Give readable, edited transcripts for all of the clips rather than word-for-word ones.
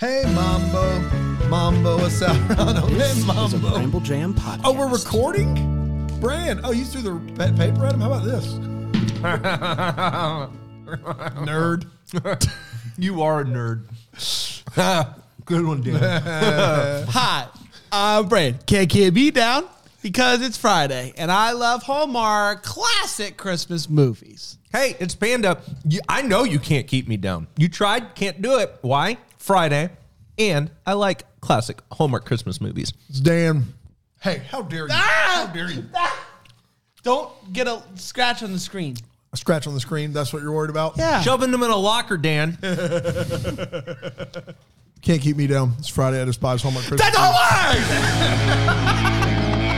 Hey, Mambo Asarano. Hey, Mambo. Bramble Jam podcast. Oh, we're recording? Brand. Oh, you threw the paper at him? How about this? Nerd. You are a nerd. Good one, Dan. Hi, I'm Brand. Can't keep me down because it's Friday, and I love Hallmark classic Christmas movies. Hey, it's Panda. I know you can't keep me down. You tried, can't do it. Why? Friday, and I like classic Hallmark Christmas movies. It's Dan. Hey, how dare you? How dare you? Don't get a scratch on the screen. A scratch on the screen, that's what you're worried about? Yeah. Shoving them in a locker, Dan. Can't keep me down. It's Friday. I despise Hallmark Christmas. That's all right!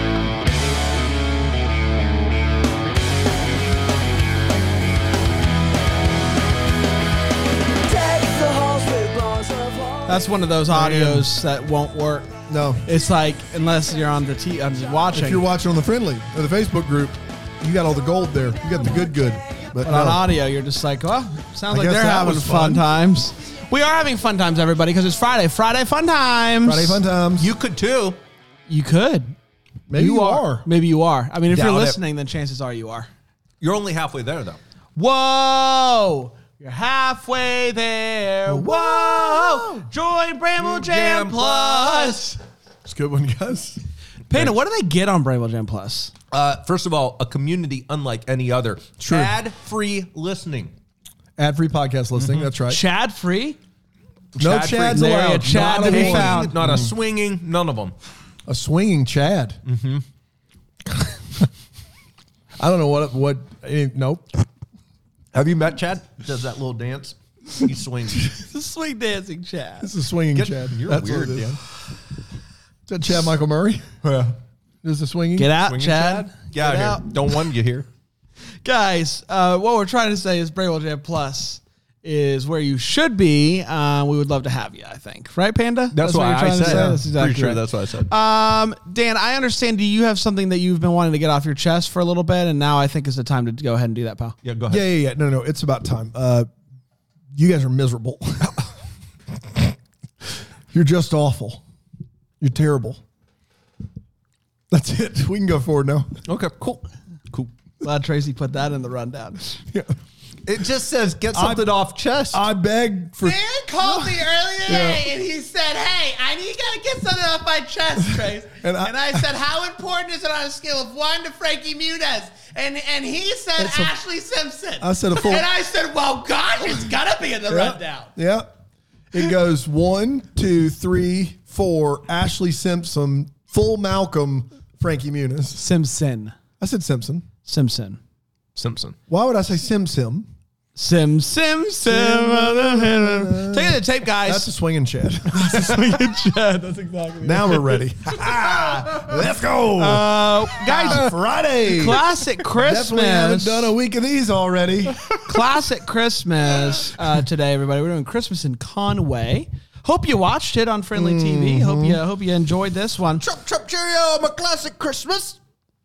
That's one of those audios that won't work. No. It's like, unless you're on the I'm just watching. If you're watching on the Friendly or the Facebook group, you got all the gold there. You got the good. But on audio, you're just like, well, sounds like guess they're that having was fun fun. times. We are having fun times, everybody, because it's Friday. Friday fun times. Friday fun times. You could too. You could. Maybe you are. Maybe you are. I mean, if Doubt you're it. listening, then chances are you are. You're only halfway there, though. Whoa! You're halfway there. Whoa! Join Bramble Jam Plus. It's a good one, guys. Panda, what do they get on Bramble Jam Plus? First of all, a community unlike any other. True. Ad-free listening. Ad-free podcast listening. That's right. Chad free? No Chad-free. Chads Nary a allowed. Chad Not to be a one. found. Not a swinging, none of them. A swinging Chad. Mm-hmm. I don't know what. Nope. Have you met Chad? Does that little dance? He swings. The swing dancing Chad. This is swinging Chad. You're That's weird, what it is. Dan. Is that Chad Michael Murray? Yeah. Is the swinging? Get out, Swinging Chad. Get out out. here. Don't want you here. Guys, what we're trying to say is Bramble Jam Plus is where you should be. We would love to have you, I think. Right, Panda? That's what why you're I trying to said. say? Yeah. That's exactly Pretty sure right. that's what I said. Dan, I understand. Do you have something that you've been wanting to get off your chest for a little bit, and now I think is the time to go ahead and do that, pal? Yeah, go ahead. Yeah. No. It's about time. You guys are miserable. You're just awful. You're terrible. That's it. We can go forward now. Okay, cool. Glad Tracy put that in the rundown. Yeah. It just says get something off chest. I beg for. Dan called me earlier today, and he said, hey, I need to get something off my chest, Trace. And and I- I said, how important is it on a scale of 1 to Frankie Muniz? And he said It's a- Ashley Simpson. I said a full. And I said, well, gosh, it's got to be in the rundown. Yeah. It goes 1, 2, 3, 4. Ashley Simpson, full Malcolm, Frankie Muniz. Simpson. I said Simpson. Simpson. Simpson. Why would I say Sim? Sim. Take the tape, guys. That's a swinging Chad. Chad. That's exactly Now we're ready. Let's go. guys, Friday. classic Christmas. Definitely haven't done a week of these already. Classic Christmas today, everybody. We're doing Christmas in Conway. Hope you watched it on Friendly TV. Hope you enjoyed this one. Chop, chop, cheerio, my classic Christmas.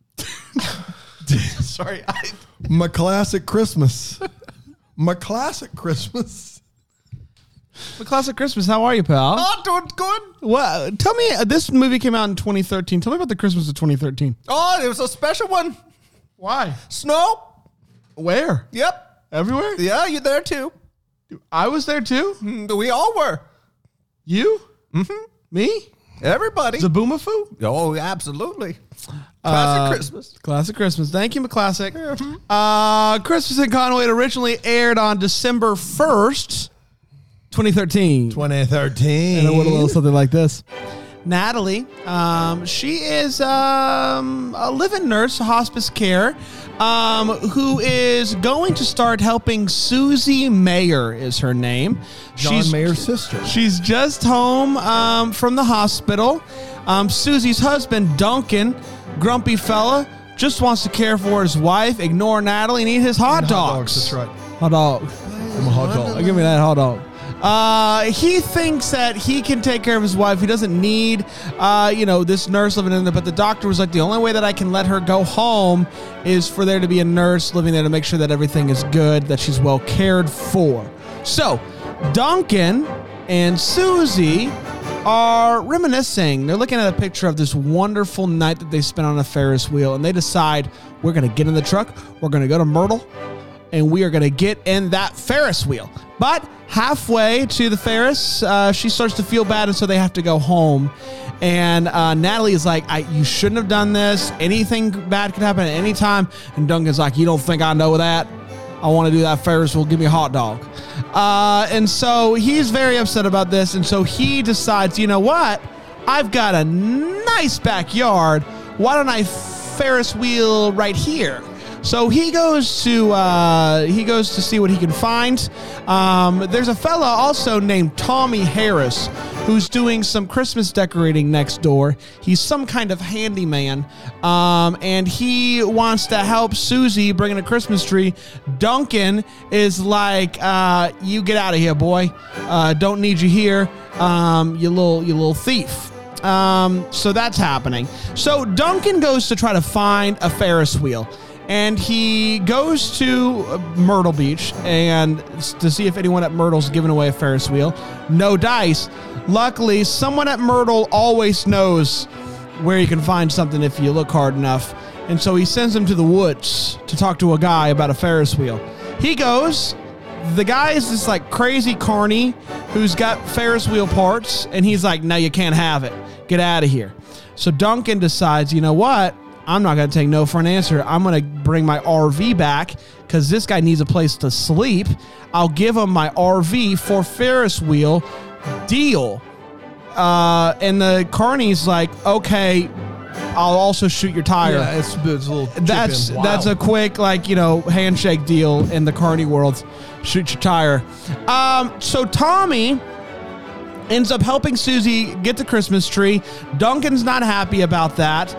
Sorry. My classic Christmas. My classic Christmas. The Classic Christmas. How are you, pal? Oh, doing good. Well, tell me. This movie came out in 2013. Tell me about the Christmas of 2013. Oh, it was a special one. Why? Snow. Where? Yep. Everywhere? Yeah, you're there too. I was there too. We all were. You? Mm-hmm. Me? Everybody. Zaboomafu? Oh, absolutely. Classic Christmas. Classic Christmas. Thank you, McClassic. Christmas in Conway originally aired on December 1st, 2013. 2013. And it went a little something like this. Natalie, she is a live-in nurse, hospice care, who is going to start helping Susie Mayer is her name. John Mayer's sister. She's just home from the hospital. Susie's husband, Duncan, grumpy fella, just wants to care for his wife, ignore Natalie, and eat his hot dogs. That's right. Hot dog. I'm a hot dog. Give me that hot dog. He thinks that he can take care of his wife. He doesn't need, this nurse living in there. But the doctor was like, the only way that I can let her go home is for there to be a nurse living there to make sure that everything is good, that she's well cared for. So Duncan and Susie are reminiscing. They're looking at a picture of this wonderful night that they spent on a Ferris wheel, and they decide, we're going to get in the truck, we're going to go to Myrtle, and we are going to get in that Ferris wheel. But halfway to the Ferris, she starts to feel bad, and so they have to go home. And Natalie is like, you shouldn't have done this. Anything bad could happen at any time. And Duncan's like, you don't think I know that? I want to do that Ferris wheel. Give me a hot dog. And so he's very upset about this. And so he decides, you know what? I've got a nice backyard. Why don't I Ferris wheel right here? So he goes to see what he can find. There's a fella also named Tommy Harris who's doing some Christmas decorating next door. He's some kind of handyman, and he wants to help Susie bring in a Christmas tree. Duncan is like, "You get out of here, boy. Don't need you here. You little thief." So that's happening. So Duncan goes to try to find a Ferris wheel. And he goes to Myrtle Beach and to see if anyone at Myrtle's giving away a Ferris wheel. No dice. Luckily, someone at Myrtle always knows where you can find something if you look hard enough. And so he sends him to the woods to talk to a guy about a Ferris wheel. He goes. The guy is this like crazy carny who's got Ferris wheel parts. And he's like, no, you can't have it. Get out of here. So Duncan decides, you know what? I'm not going to take no for an answer. I'm going to bring my RV back because this guy needs a place to sleep. I'll give him my RV for Ferris wheel deal. And the carny's like, okay, I'll also shoot your tire. Yeah, it's a little that's a quick, handshake deal in the carny world. Shoot your tire. So Tommy ends up helping Susie get the Christmas tree. Duncan's not happy about that,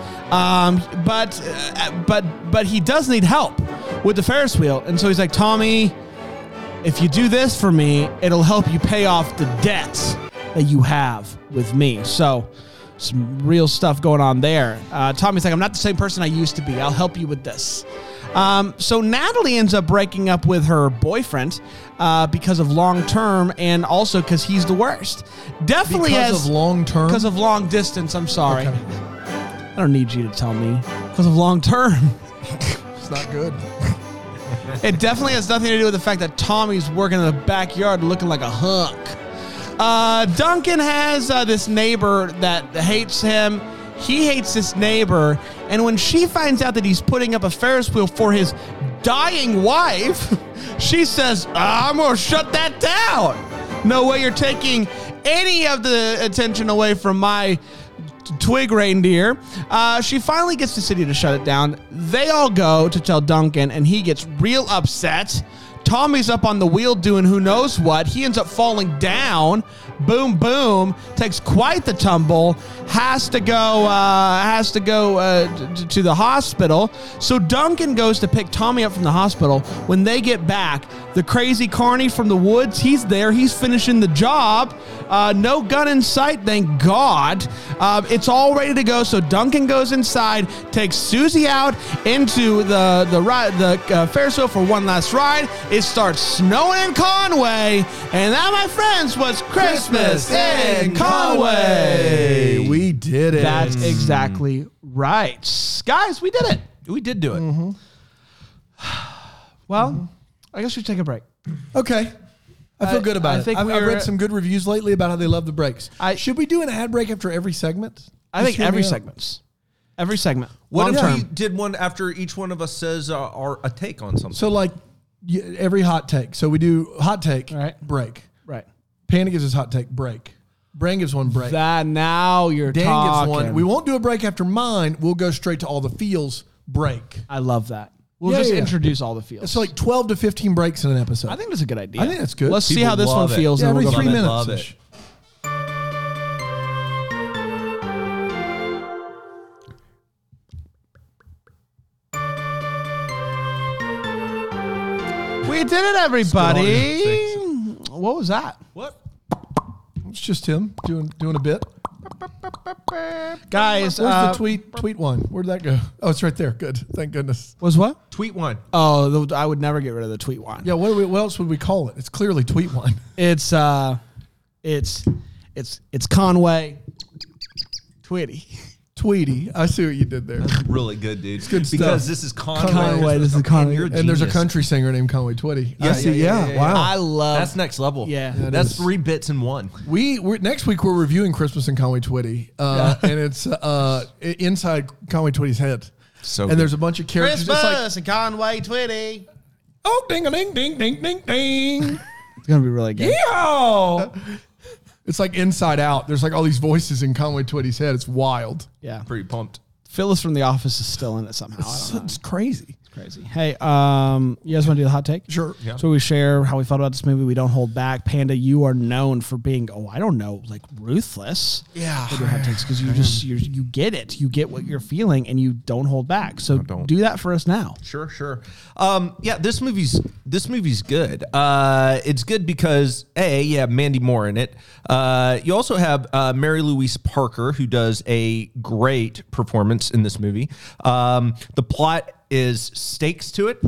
but he does need help with the Ferris wheel, and so he's like, Tommy, if you do this for me, it'll help you pay off the debts that you have with me. So some real stuff going on there. Tommy's like, I'm not the same person I used to be. I'll help you with this. So Natalie ends up breaking up with her boyfriend because of long term, and also because he's the worst. Definitely because of long term? Because of long distance, I'm sorry. Okay. I don't need you to tell me. Because of long term. It's not good. It definitely has nothing to do with the fact that Tommy's working in the backyard looking like a hunk. Duncan has this neighbor that hates him. He hates this neighbor, and when she finds out that he's putting up a Ferris wheel for his dying wife, she says, I'm going to shut that down. No way you're taking any of the attention away from my twig reindeer. She finally gets the city to shut it down. They all go to tell Duncan, and he gets real upset. Tommy's up on the wheel doing who knows what. He ends up falling down. Boom, boom. Takes quite the tumble. Has to go to the hospital. So Duncan goes to pick Tommy up from the hospital. When they get back, the crazy carny from the woods, he's there. He's finishing the job. No gun in sight, thank God. It's all ready to go. So Duncan goes inside, takes Susie out into the Ferris wheel for one last ride. It starts snowing in Conway, and that, my friends, was Christmas in Conway. We did it. That's exactly right. Guys, we did it. We did do it. Mm-hmm. Well, I guess we should take a break. Okay. I feel good about it. I've read some good reviews lately about how they love the breaks. Should we do an ad break after every segment? I think every segment. Every segment. What if we did one after each one of us says a take on something? So like every hot take. So we do hot take, right. Break. Right. Panda gives us hot take, break. Bran gives one break. That now you're Dan talking. gives one. We won't do a break after mine. We'll go straight to all the feels, break. I love that. We'll just introduce all the feels. It's like 12 to 15 breaks in an episode. I think that's a good idea. I think that's good. Let's see how this one feels. Yeah, and every we'll go 3 from there. minutes. Love it. We did it, everybody. What was that? What? It's just him doing a bit. Guys, where's the tweet one? Where'd that go? Oh, it's right there. Good. Thank goodness. was what? Tweet one. Oh, I would never get rid of the tweet one. Yeah, what else would we call it? It's clearly tweet one. It's It's Conway Twitty. Tweety. I see what you did there. Really good, dude. It's good because stuff. this is Conway. Conway, this is Conway. You're a And there's a genius. country singer named Conway Twitty. I see. yeah. Wow. I love That's next level. Yeah. That That's is. 3 bits in one. We're next week we're reviewing Christmas in Conway Twitty, and it's inside Conway Twitty's head. So and good. there's a bunch of characters. It's like, Christmas and Conway Twitty. oh, ding a ding ding ding ding ding. It's gonna be really good. Yeah. It's like Inside Out. There's like all these voices in Conway Twitty's head. It's wild. Yeah. Pretty pumped. Phyllis from The Office is still in it somehow. I don't know. It's crazy. Crazy. Hey, you guys want to do the hot take? Sure. Yeah. So we share how we felt about this movie. We don't hold back. Panda, you are known for being, like ruthless. Yeah. With your hot takes because you get it. You get what you're feeling and you don't hold back. So don't. do that for us now. Sure. Yeah, this movie's good. It's good because Mandy Moore in it. You also have Mary Louise Parker, who does a great performance in this movie. The plot is stakes to it.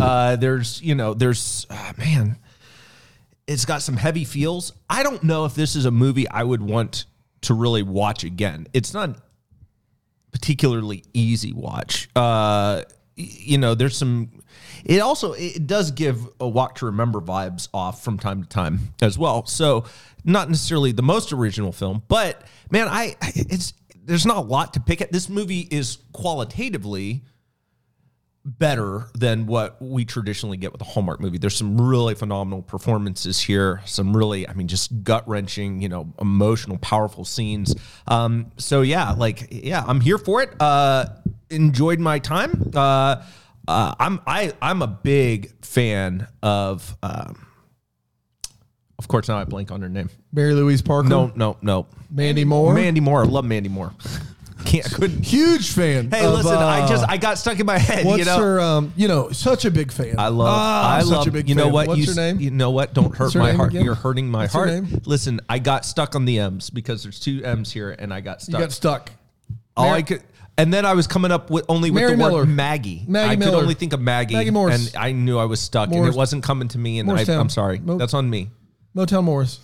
It's got some heavy feels. I don't know if this is a movie I would want to really watch again. It's not particularly easy watch. There's some. It does give a Walk to Remember vibes off from time to time as well. So not necessarily the most original film, but man, there's not a lot to pick at. This movie is qualitatively better than what we traditionally get with a Hallmark movie. There's some really phenomenal performances here. Some really, just gut-wrenching, emotional, powerful scenes. I'm here for it. Enjoyed my time. I'm a big fan of course, now I blank on her name. Mary Louise Parker. No. Mandy Moore. Mandy Moore. I love Mandy Moore. Couldn't. Huge fan. Hey, of, listen, I got stuck in my head. What's her? Such a big fan. I love. such a big You know fan. what? What's her name? You know what? Don't hurt her my name heart. again? You're hurting my What's her heart. name? Listen, I got stuck on the M's because there's 2 M's here, and I got stuck. You got stuck. All I could. And then I was coming up with Mary the Miller. word Maggie. Maggie I Miller. could only think of Maggie. Maggie Morse. And I knew I was stuck, and Morse. it wasn't coming to me. And Morristown. I'm sorry. That's on me. Motel Morris.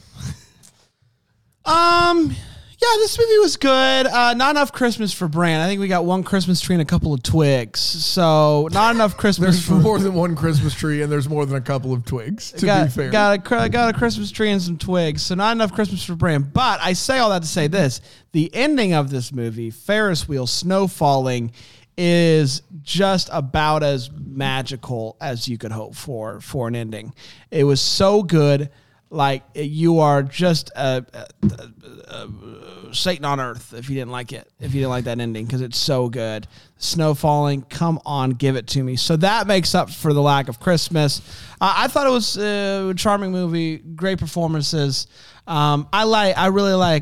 Yeah, this movie was good. Not enough Christmas for Bran. I think we got 1 Christmas tree and a couple of twigs. So not enough Christmas. There's more than 1 Christmas tree, and there's more than a couple of twigs. To be fair, got a Christmas tree and some twigs. So not enough Christmas for Bran. But I say all that to say this: the ending of this movie, Ferris wheel, snow falling, is just about as magical as you could hope for an ending. It was so good. Like, you are just Satan on earth if you didn't like it, if you didn't like that ending, because it's so good. Snow falling, come on, give it to me. So that makes up for the lack of Christmas. I thought it was a charming movie, great performances. I really like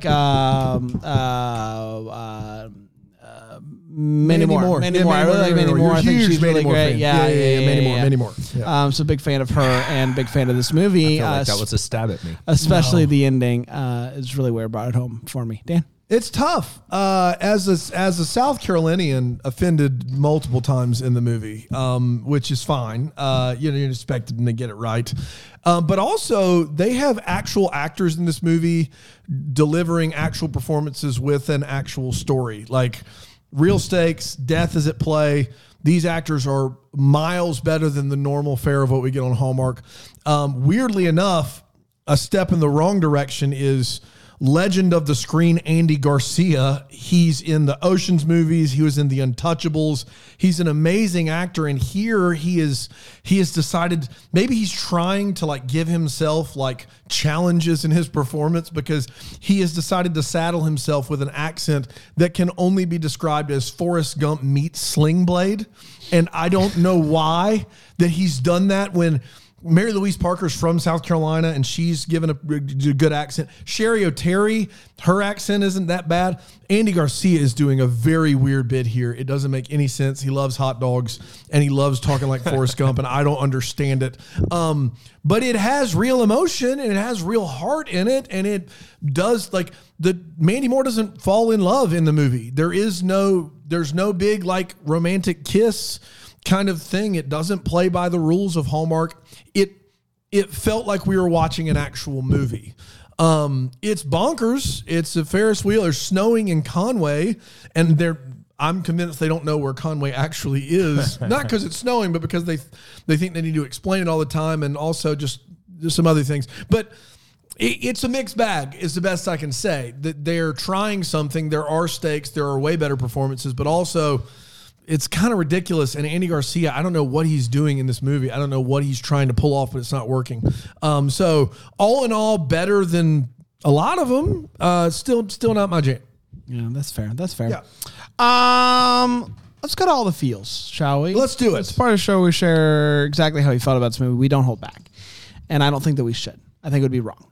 Mandy Moore. Mandy Moore. I really like Mandy Moore. I think she's really great. Mandy Moore. Yeah. So big fan of her and big fan of this movie. I feel like that was a stab at me. Especially the ending is really where it brought it home for me. Dan? It's tough. As a South Carolinian, offended multiple times in the movie, which is fine. You're expected to get it right. But also, they have actual actors in this movie delivering actual performances with an actual story. Like, real stakes, death is at play. These actors are miles better than the normal fare of what we get on Hallmark. Weirdly enough, a step in the wrong direction is legend of the screen Andy Garcia. He's in the Ocean's movies. He was in the Untouchables. He's an amazing actor, and here he has decided maybe he's trying to like give himself like challenges in his performance, because he has decided to saddle himself with an accent that can only be described as Forrest Gump meets Sling Blade. And I don't know why that he's done that when Mary Louise Parker's from South Carolina and she's given a good accent. Sherry O'Terry, her accent isn't that bad. Andy Garcia is doing a very weird bit here. It doesn't make any sense. He loves hot dogs and he loves talking like Forrest Gump, and I don't understand it. But it has real emotion and it has real heart in it, and it does, like, Mandy Moore doesn't fall in love in the movie. There's no big like romantic kiss kind of thing. It doesn't play by the rules of Hallmark. It felt like we were watching an actual movie. It's bonkers. It's a Ferris wheel. It's snowing in Conway, and I'm convinced they don't know where Conway actually is. Not because it's snowing, but because they think they need to explain it all the time, and also just some other things. But it's a mixed bag is the best I can say. That they're trying something. There are stakes. There are way better performances, but also it's kind of ridiculous. And Andy Garcia, I don't know what he's doing in this movie. I don't know what he's trying to pull off, but it's not working. So all in all, better than a lot of them. Still not my jam. Yeah, that's fair. That's fair. Yeah. Let's go to all the feels, shall we? Let's do it. It's part of the show we share exactly how we felt about this movie. We don't hold back. And I don't think that we should. I think it would be wrong.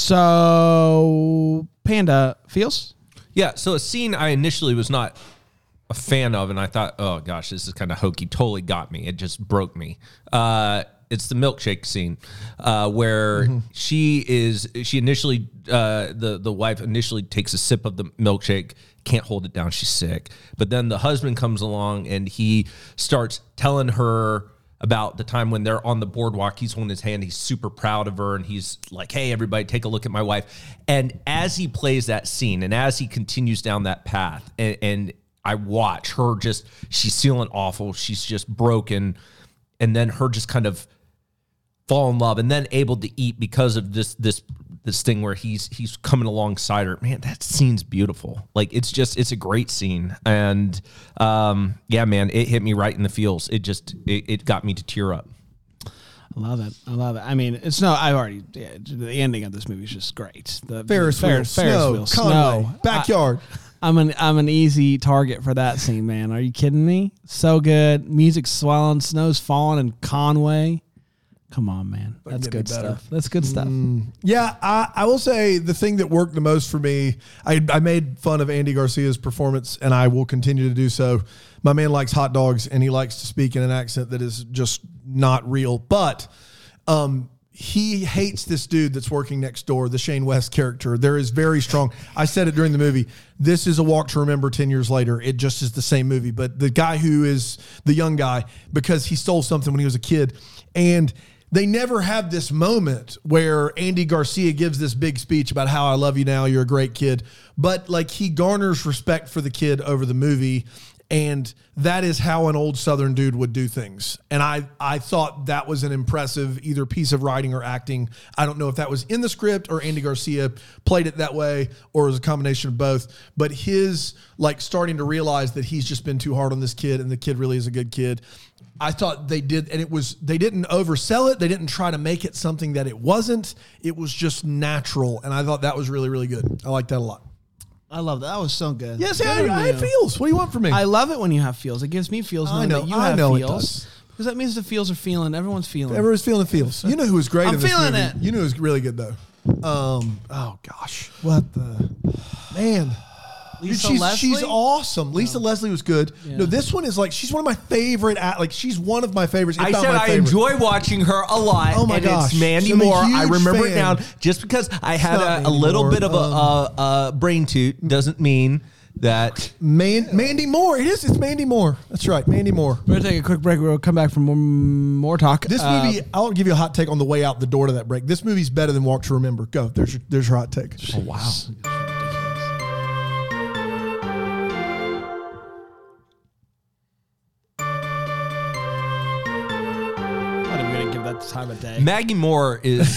So, Panda, feels? Yeah, so a scene I initially was not a fan of, and I thought, oh gosh, this is kind of hokey. Totally got me. It just broke me. It's the milkshake scene where she initially, the wife initially takes a sip of the milkshake, can't hold it down, she's sick. But then the husband comes along and he starts telling her about the time when they're on the boardwalk. He's holding his hand. He's super proud of her. And he's like, hey, everybody, take a look at my wife. And as he plays that scene and as he continues down that path, and I watch her she's feeling awful. She's just broken. And then her just kind of fall in love and then able to eat because of this thing where he's coming alongside her. Man, that scene's beautiful. Like, it's a great scene. And yeah, man, it hit me right in the feels. It got me to tear up. I love it. I mean, the ending of this movie is just great. The Ferris wheel, snow, backyard. I'm an easy target for that scene, man. Are you kidding me? So good. Music's swelling, snow's falling in Conway. Come on, man. That's good stuff. That's good stuff. Yeah, I will say the thing that worked the most for me, I made fun of Andy Garcia's performance, and I will continue to do so. My man likes hot dogs, and he likes to speak in an accent that is just not real. But he hates this dude that's working next door, the Shane West character. There is very strong. I said it during the movie. This is A Walk to Remember 10 years later. It just is the same movie. But the guy who is the young guy, because he stole something when he was a kid, and they never have this moment where Andy Garcia gives this big speech about how I love you now, you're a great kid. But like, he garners respect for the kid over the movie. And that is how an old Southern dude would do things. And I thought that was an impressive either piece of writing or acting. I don't know if that was in the script or Andy Garcia played it that way or it was a combination of both. But his like starting to realize that he's just been too hard on this kid and the kid really is a good kid. I thought they did, and they didn't oversell it. They didn't try to make it something that it wasn't. It was just natural. And I thought that was really, really good. I like that a lot. I love that. That was so good. Yes, I have feels. What do you want from me? I love it when you have feels. It gives me feels knowing that you have feels. Because that means the feels are feeling. Everyone's feeling. Everyone's feeling the feels. You know who was great in this movie? I'm feeling it. You know who was really good, though? Oh, gosh. What the... Man... She's awesome. Lisa Leslie was good. Yeah. No, this one is like, she's one of my favorite. She's one of my favorites. I said I enjoy watching her a lot. Oh my gosh. It's Mandy Moore. I remember it now. Just because I had a little bit of a brain toot doesn't mean that. Mandy Moore. It's Mandy Moore. That's right. Mandy Moore. We're going to take a quick break. We'll come back for more talk. This movie, I'll give you a hot take on the way out the door to that break. This movie's better than Walk to Remember. Go. There's your hot take. Oh, wow. Time of day. Maggie Moore is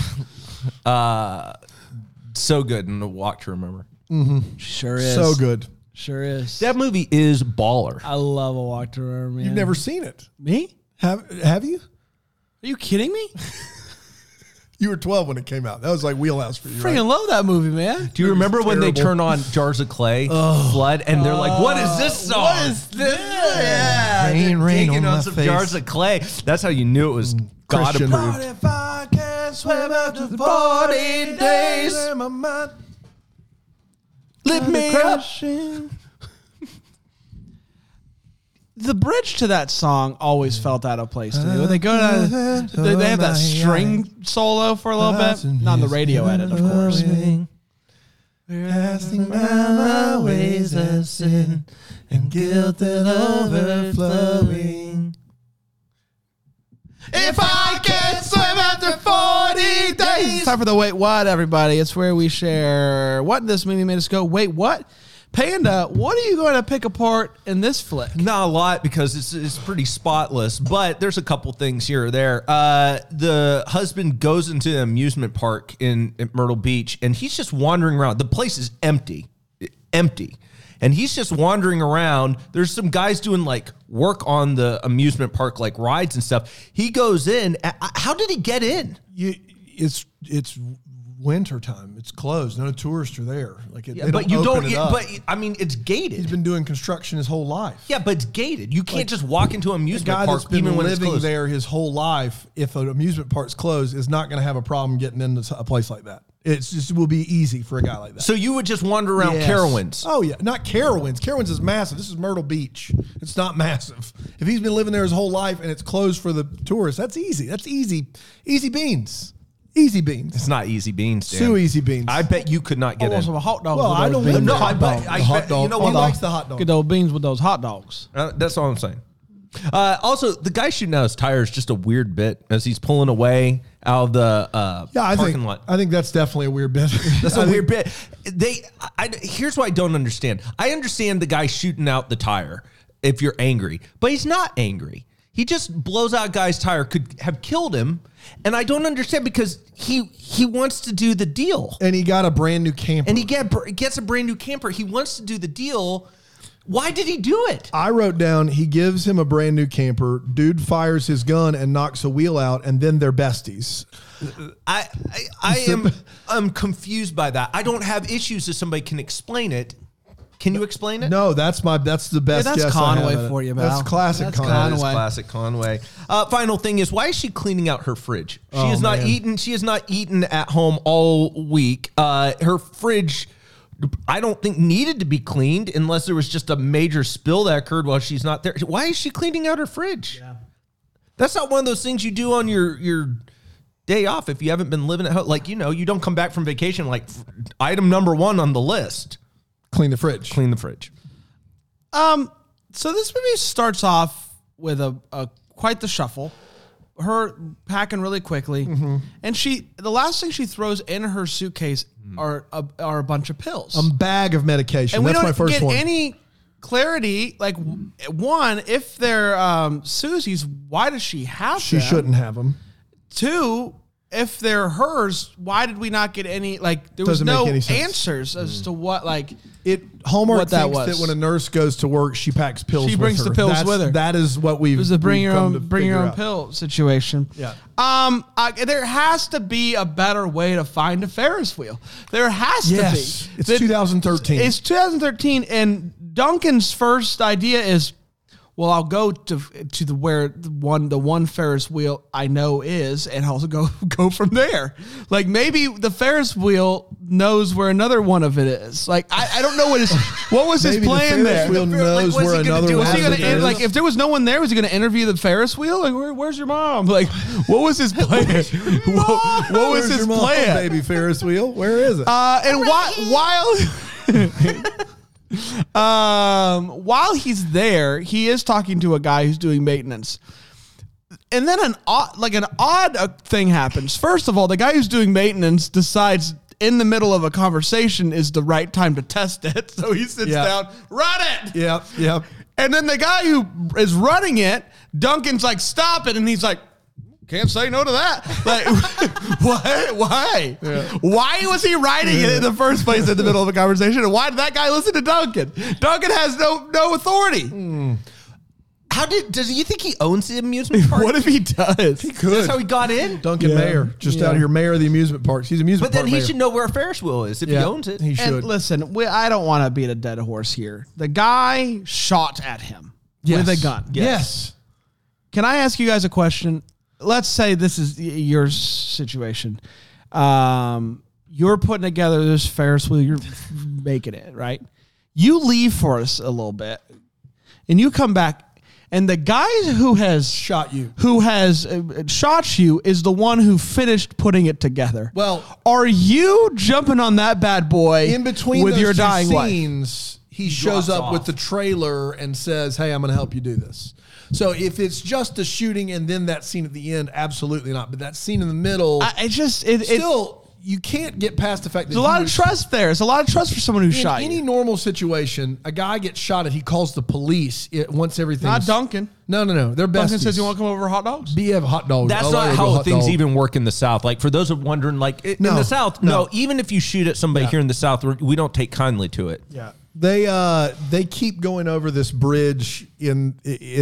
so good in A Walk to Remember. Mm-hmm. Sure is. So good. Sure is. That movie is baller. I love A Walk to Remember, man. You've never seen it. Me? Have you? Are you kidding me? You were 12 when it came out. That was like wheelhouse for you. Freaking love that movie, man. Do you remember when they turn on Jars of Clay, Flood, and they're like, what is this song? What is this? Yeah. Rain on my some face. Jars of Clay. That's how you knew it was God Christian. approved. If I can swim after 40 days, lift me up. The bridge to that song always felt out of place to me. When they go to, they have that string solo for a little bit. Not on the radio edit, of course. We're asking my ways of sin and guilt that overflowing. If I can't swim after 40 days. Time for the Wait What, everybody. It's where we share what this movie made us go, wait, what? Panda, what are you going to pick apart in this flick? Not a lot because it's pretty spotless, but there's a couple things here or there. The husband goes into an amusement park at Myrtle Beach, and he's just wandering around. The place is empty. And he's just wandering around. There's some guys doing like work on the amusement park, like rides and stuff. He goes in. How did he get in? It's winter time. It's closed. No tourists are there. Like, but you don't. But I mean, it's gated. He's been doing construction his whole life. Yeah, but it's gated. You can't just walk into an amusement park. That's been even when living it's there his whole life, if an amusement park's closed, is not going to have a problem getting into a place like that. It will be easy for a guy like that. So you would just wander around Carowinds? Oh, yeah. Not Carowinds. Carowinds is massive. This is Myrtle Beach. It's not massive. If he's been living there his whole life and it's closed for the tourists, that's easy. That's easy. Easy beans. Easy beans. It's not easy beans, Dan. Too easy beans. I bet you could not get in. A hot dog. Well, I don't live there. I bet, you know, he likes the hot dog. Get those beans with those hot dogs. That's all I'm saying. Also, the guy shooting out his tire is just a weird bit as he's pulling away out of the parking lot. I think that's definitely a weird bit. That's a weird bit. Here's what I don't understand. I understand the guy shooting out the tire if you're angry, but he's not angry. He just blows out a guy's tire, could have killed him. And I don't understand because he wants to do the deal. And he got a brand new camper. And he gets a brand new camper. He wants to do the deal. Why did he do it? I wrote down, he gives him a brand new camper. Dude fires his gun and knocks a wheel out, and then they're besties. I'm confused by that. I don't have issues if somebody can explain it. Can you explain it? No, that's the best that's guess Conway I have. for you, Val. That's classic Conway. That is classic Conway. Final thing is, why is she cleaning out her fridge? She has not eaten. She has not eaten at home all week. Her fridge, I don't think needed to be cleaned unless there was just a major spill that occurred while she's not there. Why is she cleaning out her fridge? Yeah. That's not one of those things you do on your day off if you haven't been living at home. Like, you don't come back from vacation like item number 1 on the list. Clean the fridge. Clean the fridge. So this movie starts off with a quite the shuffle. Her packing really quickly, and the last thing she throws in her suitcase are a bunch of pills, a bag of medication. And that's my first get one. Any clarity? Like, one, if they're Susie's, why does she have them? She shouldn't have them. 2, if they're hers, why did we not get any? Like, there was no answers as to what Hallmark that thinks was. that when a nurse goes to work, she packs pills. She brings with her. the pills with her. That is what we've. It was a bring your own out. pill situation. Yeah. There has to be a better way to find a Ferris wheel. There has to be. It's 2013. It's 2013, and Duncan's first idea is, well, I'll go to where the one Ferris wheel I know is, and I'll go from there. Like, maybe the Ferris wheel knows where another one of it is. Like, I don't know what was his plan there. The Ferris wheel knows where another one is. Like, if there was no one there, was he going to interview the Ferris wheel? Like, where's your mom? Like, what was his plan? what was his plan? Baby Ferris wheel, where is it? And while he's there, he is talking to a guy who's doing maintenance. And then an odd thing happens. First of all, the guy who's doing maintenance decides in the middle of a conversation is the right time to test it. So he sits down, run it. Yep. And then the guy who is running it, Duncan's like, stop it. And he's like, can't say no to that. Like, what? Why? Yeah. Why was he writing it in the first place in the middle of a conversation? And why did that guy listen to Duncan? Duncan has no authority. Does you think he owns the amusement park? What if he does? He could. That's how he got in? Duncan Mayer, out here, mayor of the amusement parks. He's amusement park But then he should know where a Ferris wheel is if he owns it. He should. And listen, I don't want to beat a dead horse here. The guy shot at him with a gun. Yes. Can I ask you guys a question? Let's say this is your situation. You're putting together this Ferris wheel. You're making it, right? You leave for us a little bit, and you come back, and the guy who has shot you is the one who finished putting it together. Well, are you jumping on that bad boy in between with those your two dying scenes? wife? He shows drops up off with the trailer and says, "Hey, I'm going to help you do this." So if it's just a shooting and then that scene at the end, absolutely not. But that scene in the middle, you can't get past the fact that there's a lot of trust there. There's a lot of trust for someone who shot you. In any normal situation, a guy gets shot at, he calls the police once everything. Not Duncan. No. They're besties. Duncan says, "You want to come over for hot dogs?" BF hot dog. That's not how things even work in the South. Like, for those of wondering, like, in the South, no, even if you shoot at somebody here in the South, we don't take kindly to it. Yeah. They keep going over this bridge in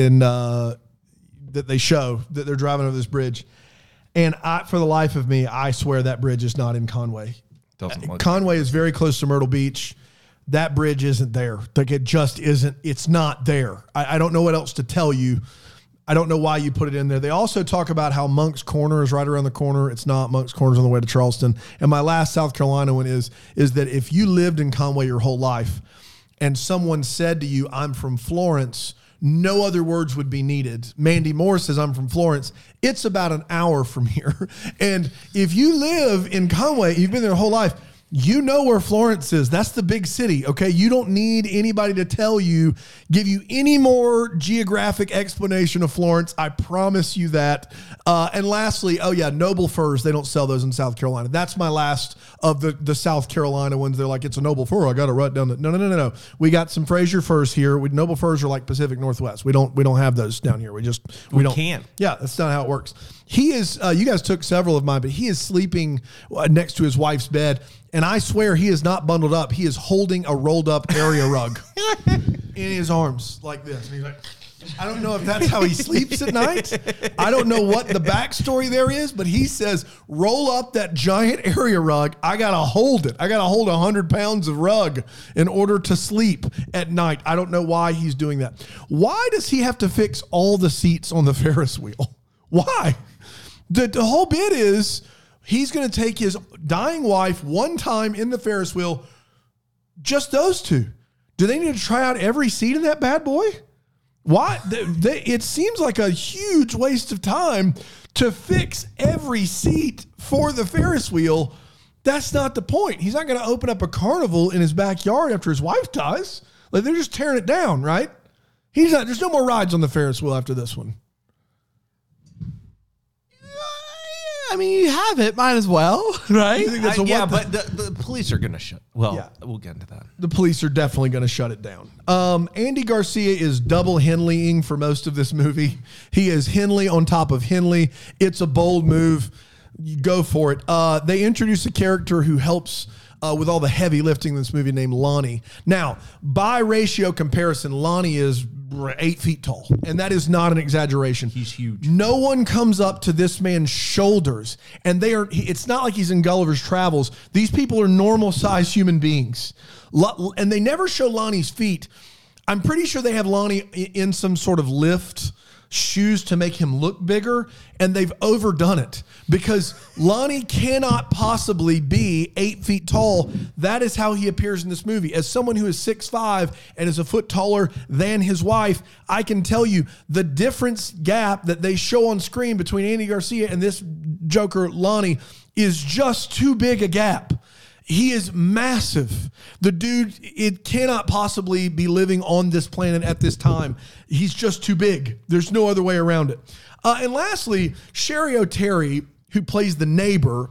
that they show that they're driving over this bridge. And for the life of me, I swear that bridge is not in Conway. Conway is very close to Myrtle Beach. That bridge isn't there. Like, it just isn't. It's not there. I don't know what else to tell you. I don't know why you put it in there. They also talk about how Monk's Corner is right around the corner. It's not. Monk's Corner is on the way to Charleston. And my last South Carolina one is that if you lived in Conway your whole life and someone said to you, "I'm from Florence," no other words would be needed. Mandy Moore says, "I'm from Florence." It's about an hour from here. And if you live in Conway, you've been there your whole life, you know where Florence is. That's the big city, okay? You don't need anybody to give you any more geographic explanation of Florence. I promise you that. And lastly, Noble Furs. They don't sell those in South Carolina. That's my last of the South Carolina ones. They're like, "It's a Noble Fur. I got to write down the..." No. We got some Fraser Furs here. Noble Furs are like Pacific Northwest. We don't have those down here. We don't. Can't. Yeah, that's not how it works. He is, you guys took several of mine, but he is sleeping next to his wife's bed. And I swear he is not bundled up. He is holding a rolled up area rug in his arms like this. And he's like, I don't know if that's how he sleeps at night. I don't know what the backstory there is, but he says, "Roll up that giant area rug. I got to hold it. I got to hold 100 pounds of rug in order to sleep at night." I don't know why he's doing that. Why does he have to fix all the seats on the Ferris wheel? Why? The whole bit is he's going to take his dying wife one time in the Ferris wheel, just those two. Do they need to try out every seat in that bad boy? Why? It seems like a huge waste of time to fix every seat for the Ferris wheel. That's not the point. He's not going to open up a carnival in his backyard after his wife dies. Like, they're just tearing it down, right? There's no more rides on the Ferris wheel after this one. I mean, you have it. Might as well, right? You think that's but the police are going to shut. Well, we'll get into that. The police are definitely going to shut it down. Andy Garcia is double Henleying for most of this movie. He is Henley on top of Henley. It's a bold move. You go for it. They introduce a character who helps with all the heavy lifting in this movie named Lonnie. Now, by ratio comparison, Lonnie is 8 feet tall, and that is not an exaggeration. He's huge. No one comes up to this man's shoulders, and it's not like he's in Gulliver's Travels. These people are normal-sized human beings, and they never show Lonnie's feet. I'm pretty sure they have Lonnie in some sort of lift shoes to make him look bigger, and they've overdone it because Lonnie cannot possibly be 8 feet tall. That is how he appears in this movie. As someone who is 6'5" and is a foot taller than his wife, I can tell you the difference gap that they show on screen between Andy Garcia and this Joker, Lonnie, is just too big a gap. He is massive. The dude, it cannot possibly be living on this planet at this time. He's just too big. There's no other way around it. And lastly, Sherry O'Terry, who plays the neighbor,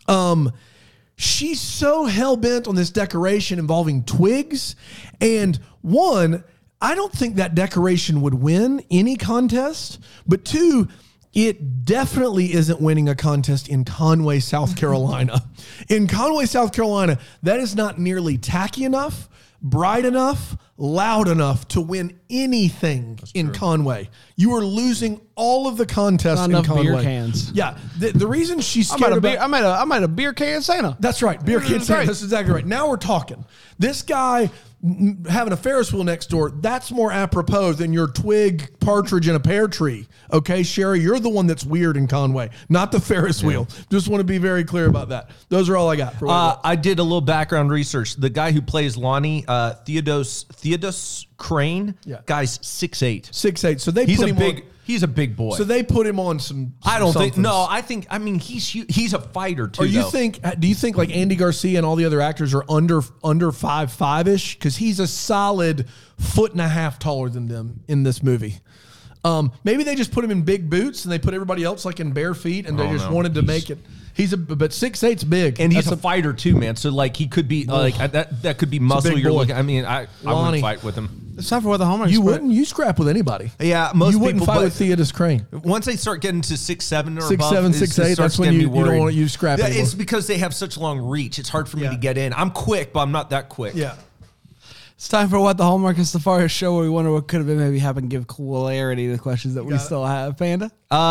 she's so hell-bent on this decoration involving twigs. And one, I don't think that decoration would win any contest. But two, it definitely isn't winning a contest in Conway, South Carolina. In Conway, South Carolina, that is not nearly tacky enough, bright enough, loud enough to win anything in Conway. You are losing all of the contests in Conway. Beer cans. Yeah. The reason she's scared I'm at a beer can Santa. That's right. Beer can Santa. That's exactly right. Now we're talking. This guy having a Ferris wheel next door, that's more apropos than your twig partridge in a pear tree. Okay, Sherry, you're the one that's weird in Conway, not the Ferris wheel. Just want to be very clear about that. Those are all I got. I did a little background research. The guy who plays Lonnie, Theodos Crane, guy's 6'8". 6'8". So they put him on. He's a big boy. So they put him on some. I don't think. somethings. No, I mean he's a fighter too. Or do you think like Andy Garcia and all the other actors are under 5'5" because he's a solid 1.5 feet taller than them in this movie? Maybe they just put him in big boots and they put everybody else like in bare feet and they just wanted to make it. But 6'8's big, and he's a fighter too, man. So like he could be like that could be muscle. You're looking. I mean, I wouldn't fight with him. It's time for what the Hallmark. You wouldn't. You scrap with anybody. Yeah, most you wouldn't people, fight with Theodis Crane. Once they start getting to 6'7" or 6'7", above, 6'8", that's when you don't want to use scrap anymore. It's because they have such long reach. It's hard for me to get in. I'm quick, but I'm not that quick. Yeah. It's time for what the Hallmark and Safari show where we wonder what could have been maybe happened. Give clarity to the questions that we still have. Panda.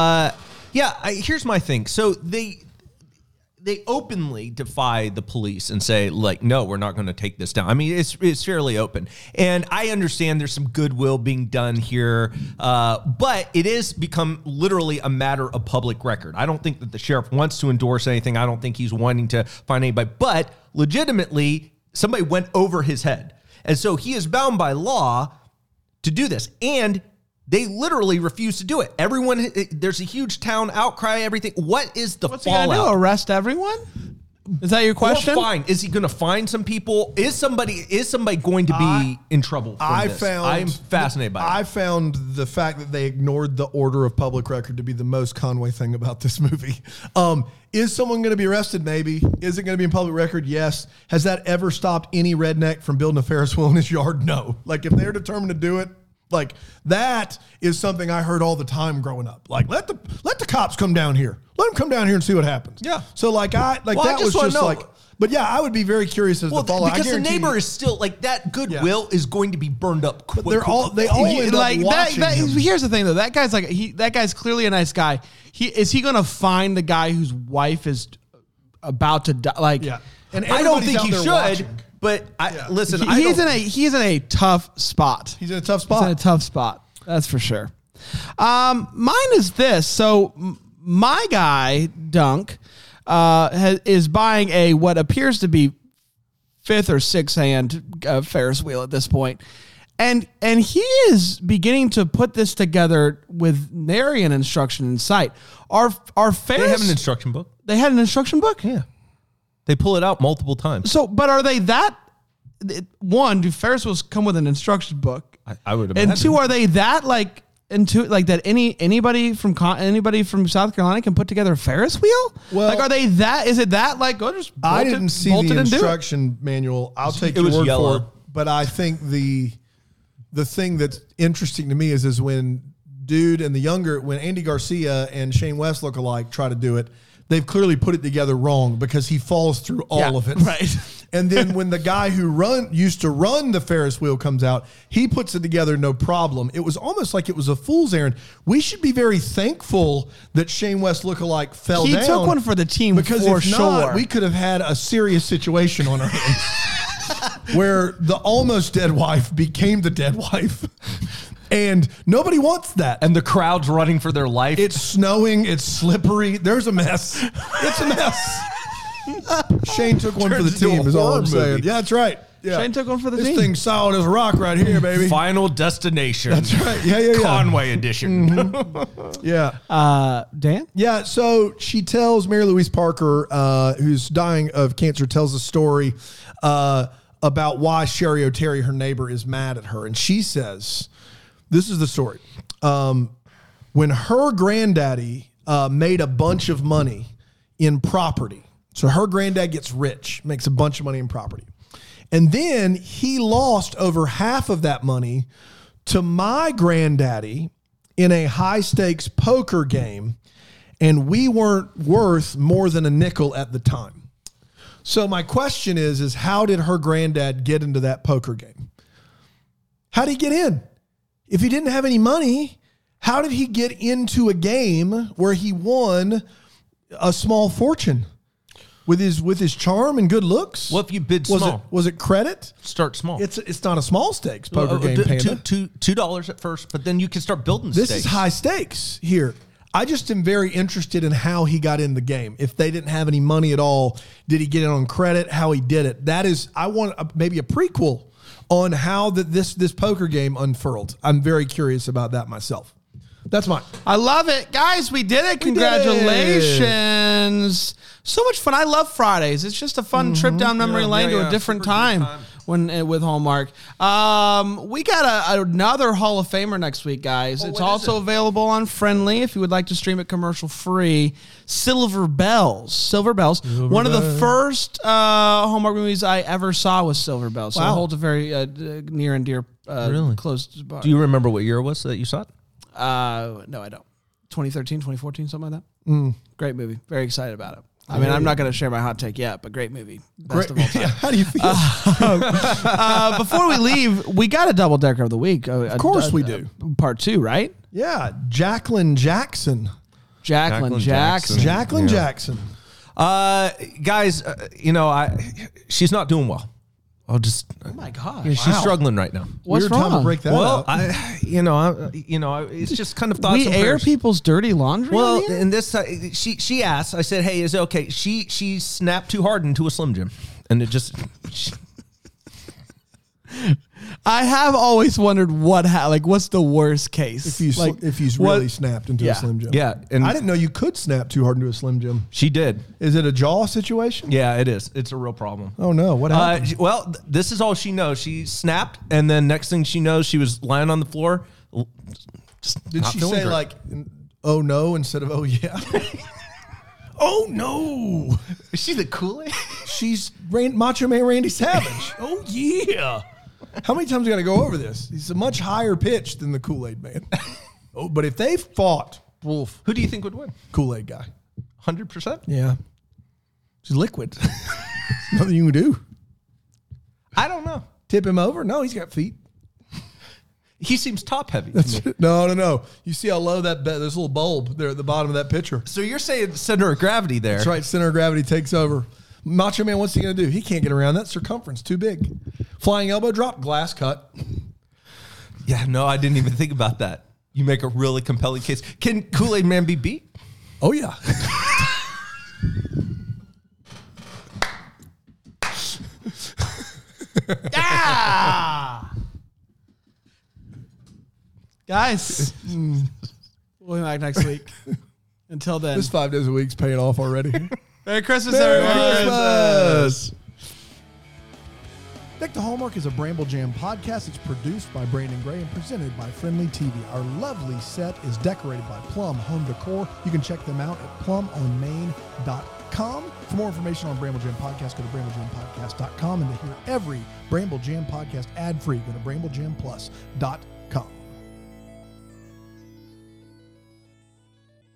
Here's my thing. So they openly defy the police and say, like, no, we're not going to take this down. I mean, it's fairly open. And I understand there's some goodwill being done here, but it is become literally a matter of public record. I don't think that the sheriff wants to endorse anything. I don't think he's wanting to find anybody. But legitimately, somebody went over his head. And so he is bound by law to do this. And they literally refuse to do it. Everyone, there's a huge town outcry, everything. What is the What's fallout? he gonna do? Arrest everyone? Is that your question? Well, fine. Is he going to find some people? Is somebody going to be in trouble from this? I'm fascinated by it. I found the fact that they ignored the order of public record to be the most Conway thing about this movie. Is someone going to be arrested? Maybe. Is it going to be in public record? Yes. Has that ever stopped any redneck from building a Ferris wheel in his yard? No. Like, if they're determined to do it, like, that is something I heard all the time growing up. Like, let the cops come down here. Let them come down here and see what happens. Yeah. So like that was just like. But yeah, I would be very curious as to follow. Because the neighbor is still like that. Goodwill is going to be burned up quick. They all end up watching him. Here's the thing though. That guy's clearly a nice guy. Is he going to find the guy whose wife is about to die? Like, and I don't think he should. Watching. But listen, he's in a tough spot. He's in a tough spot. He's in a tough spot. That's for sure. Mine is this. So my guy Dunk is buying a what appears to be 5th or 6th hand Ferris wheel at this point, and he is beginning to put this together with nary an instruction in sight. Our Ferris. They have an instruction book. They had an instruction book. Yeah. They pull it out multiple times. So, but are they that? One, do Ferris wheels come with an instruction book? I would imagine. And two, are they that like into like that? Anybody from South Carolina can put together a Ferris wheel? Well, like, are they that? Is it that like? Oh, just I didn't see the instruction manual. I'll take your word for it. But I think the thing that's interesting to me is when Dude and when Andy Garcia and Shane West look alike try to do it. They've clearly put it together wrong because he falls through all of it. Right. And then when the guy who used to run the Ferris wheel comes out, he puts it together no problem. It was almost like it was a fool's errand. We should be very thankful that Shane West lookalike fell down. He took one for the team because for if not, we could have had a serious situation on our hands where the almost dead wife became the dead wife. And nobody wants that. And the crowd's running for their life. It's snowing. It's slippery. There's a mess. It's a mess. Shane took one for the team is all I'm saying. Yeah, that's right. Yeah. Shane took one for the team. This thing's solid as rock right here, baby. Final Destination. That's right. Yeah. Conway edition. Mm-hmm. Yeah. Dan? Yeah, so she tells Mary Louise Parker, who's dying of cancer, tells a story about why Sherry O'Terry, her neighbor, is mad at her. And she says... This is the story. When her granddaddy made a bunch of money in property, so her granddad gets rich, makes a bunch of money in property, and then he lost over half of that money to my granddaddy in a high-stakes poker game, and we weren't worth more than a nickel at the time. So my question is how did her granddad get into that poker game? How did he get in? If he didn't have any money, how did he get into a game where he won a small fortune with his charm and good looks? Well, if you bid small, was it credit? Start small. It's not a small stakes poker game, Panda. $2 at first, but then you can start building. This is high stakes here. I just am very interested in how he got in the game. If they didn't have any money at all, did he get it on credit? How he did it? I want maybe a prequel on how this poker game unfurled. I'm very curious about that myself. That's mine. I love it. Guys, we did it. Congratulations. So much fun. I love Fridays. It's just a fun trip down memory lane to a different time. When with Hallmark. We got another Hall of Famer next week, guys. It's also available on Friendly if you would like to stream it commercial free. Silver Bells. One of the first Hallmark movies I ever saw was Silver Bells. So it holds a very near and dear close. Do you remember what year it was that you saw it? No, I don't. 2013, 2014, something like that. Great movie. Very excited about it. I mean, I'm not going to share my hot take yet, but great movie. Best of all time. Yeah, how do you feel? Before we leave, we got a double decker of the week. Of course we do. Part 2, right? Yeah, Jacqueline Jackson. Jacqueline Jackson. Guys, she's not doing well. Oh my gosh. She's struggling right now. What's Weird wrong? time to break that Well, up. it's just kind of thoughts. We and air prayers. people's dirty laundry. Well, and this, she asked. I said, "Hey, is it okay?" She snapped too hard into a Slim Jim, and it just. I have always wondered what's the worst case If he's really snapped into a Slim Jim. Yeah, and I didn't know you could snap too hard into a Slim Jim. she did. Is it a jaw situation? Yeah, it is. It's a real problem. Oh no, what happened? This is all she knows. She snapped, and then next thing she knows, she was lying on the floor. Did she say like, "Oh no" instead of "Oh yeah"? Oh no! Is she the Kool-Aid? She's Macho Man Randy Savage. Oh yeah! How many times we got to go over this? He's a much higher pitch than the Kool-Aid Man. Oh, but if they fought, Wolf, Who do you think would win? Kool-Aid guy. 100%. Yeah, she's liquid. Nothing you can do. I don't know. Tip him over? No, he's got feet. He seems top heavy. To me. No. You see how low this little bulb there at the bottom of that picture? So you're saying center of gravity there? That's right. Center of gravity takes over. Macho Man, what's he going to do? He can't get around that circumference. Too big. Flying elbow drop, glass cut. Yeah, no, I didn't even think about that. You make a really compelling case. Can Kool-Aid Man be beat? Oh, yeah. Yeah! Guys, we'll be back next week. Until then. This 5 days a week's paying off already. Merry Christmas, everyone. Christmas. Deck the Hallmark is a Bramble Jam podcast. It's produced by Brandon Gray and presented by Friendly TV. Our lovely set is decorated by Plum Home Decor. You can check them out at plumonmain.com. For more information on Bramble Jam Podcast, go to bramblejampodcast.com. And to hear every Bramble Jam podcast ad-free, go to bramblejamplus.com.